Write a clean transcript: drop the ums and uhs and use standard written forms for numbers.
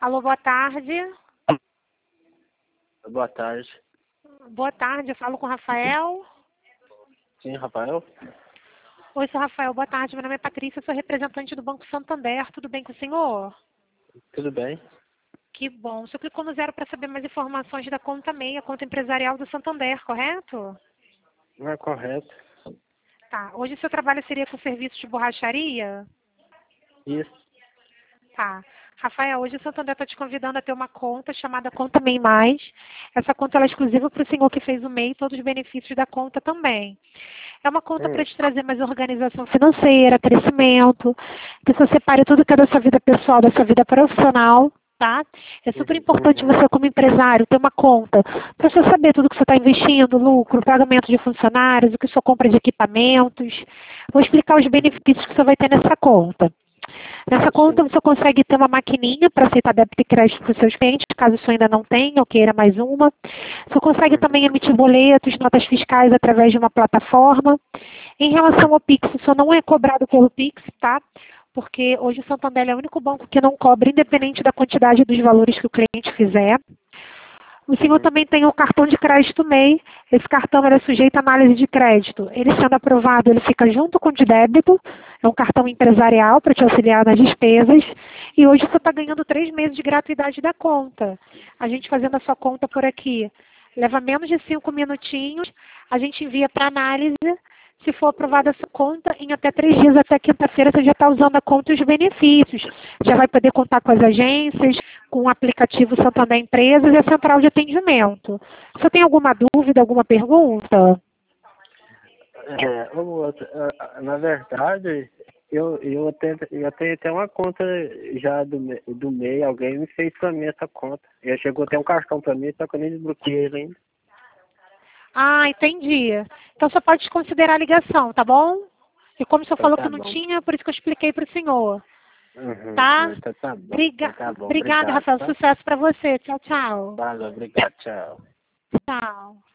Alô, boa tarde. Boa tarde. Boa tarde, eu falo com o Rafael. Sim, Rafael? Oi, sou Rafael, boa tarde. Meu nome é Patrícia, sou representante do Banco Santander. Tudo bem com o senhor? Tudo bem? Que bom. O senhor clicou no 0 para saber mais informações da conta MEI, a conta empresarial do Santander, correto? Não é correto. Tá. Hoje o seu trabalho seria com serviço de borracharia? Isso. Tá. Rafael, hoje o Santander está te convidando a ter uma conta chamada Conta MEI Mais. Essa conta ela é exclusiva para o senhor que fez o MEI e todos os benefícios da conta também. É uma conta para te trazer mais organização financeira, crescimento, que você separe tudo que é da sua vida pessoal, da sua vida profissional, tá? É super importante você, como empresário, ter uma conta para você saber tudo que você está investindo, lucro, pagamento de funcionários, o que você compra de equipamentos. Vou explicar os benefícios que você vai ter nessa conta. Nessa conta você consegue ter uma maquininha para aceitar débito e crédito para os seus clientes, caso isso ainda não tenha ou queira mais uma. Você consegue também emitir boletos, notas fiscais através de uma plataforma. Em relação ao Pix, isso não é cobrado pelo Pix, tá? Porque hoje o Santander é o único banco que não cobra, independente da quantidade dos valores que o cliente fizer. O senhor também tem o cartão de crédito MEI. Esse cartão é sujeito à análise de crédito. Ele sendo aprovado, ele fica junto com o de débito. É um cartão empresarial para te auxiliar nas despesas. E hoje você está ganhando 3 meses de gratuidade da conta. A gente fazendo a sua conta por aqui. Leva menos de 5 minutinhos. A gente envia para análise. Se for aprovada essa conta, em até 3 dias, até quinta-feira, você já está usando a conta e os benefícios. Já vai poder contar com as agências, com o aplicativo Santander Empresas e a central de atendimento. Você tem alguma dúvida, alguma pergunta? Na verdade, eu tenho até uma conta já do MEI, alguém me fez pra mim essa conta. Já chegou até um cartão pra mim, só que eu nem desbloqueei ele ainda. Ah, entendi. Então você pode considerar a ligação, tá bom? E como o senhor Então falou que tá não bom. tinha, por isso que eu expliquei para o senhor. Uhum. Tá? Então tá bom. Então tá bom. Obrigada, Obrigado, Rafael. tá? Sucesso para você. Tchau, tchau. Valeu, obrigado. Tchau. Tchau.